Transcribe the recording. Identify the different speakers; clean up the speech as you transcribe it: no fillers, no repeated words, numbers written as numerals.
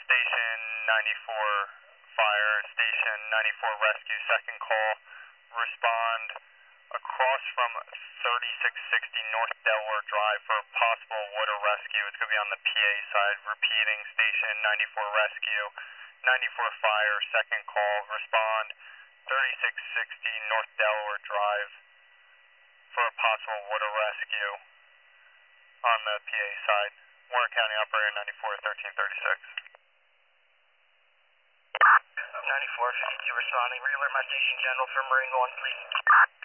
Speaker 1: Station 94 Fire, Station 94 Rescue, second call. Respond across from 3660 North Delaware Drive for a possible water rescue. It's going to be on the PA side. Repeating, Station 94 Rescue, 94 Fire, second call. Respond 3660 North Delaware Drive for a possible water rescue on the PA side. Warren County Operator 94 1336.
Speaker 2: 94, 52 responding. Realert my station general for Marine 1, please.